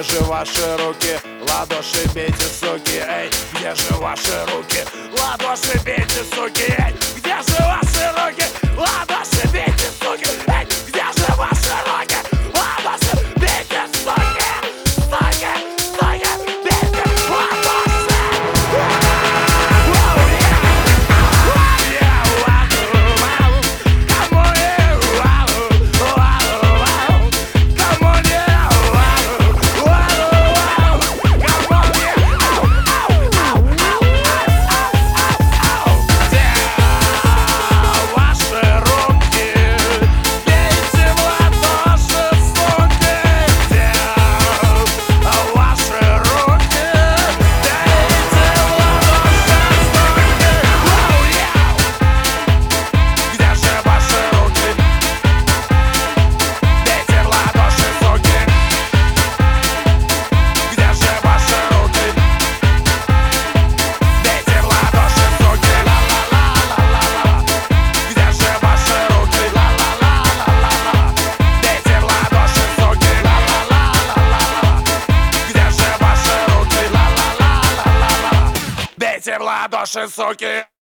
Где же ваши руки? Ладоши бейте, суки, эй! Где же ваши руки? Ладоши бейте, суки, эй! Где же ваши руки? Ладоши бейте, суки, эй! Где же ваши руки? Ладоши бейте, суки! Суки, суки, бейте ладоши! Бейте в ладоши, суки!